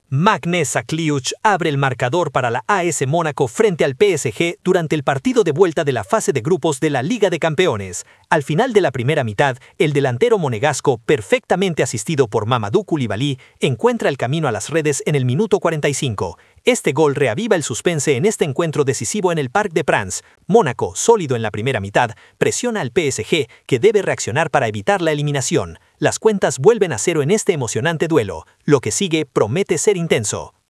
Magnus Sakliuch abre el marcador para la AS Mónaco frente al PSG durante el partido de vuelta de la fase de grupos de la Liga de Campeones. Al final de la primera mitad, el delantero monegasco, perfectamente asistido por Mamadou Koulibaly, encuentra el camino a las redes en el minuto 45. Este gol reaviva el suspense en este encuentro decisivo en el Parc des Princes. Mónaco, sólido en la primera mitad, presiona al PSG, que debe reaccionar para evitar la eliminación. Las cuentas vuelven a cero en este emocionante duelo. Lo que sigue promete ser intenso.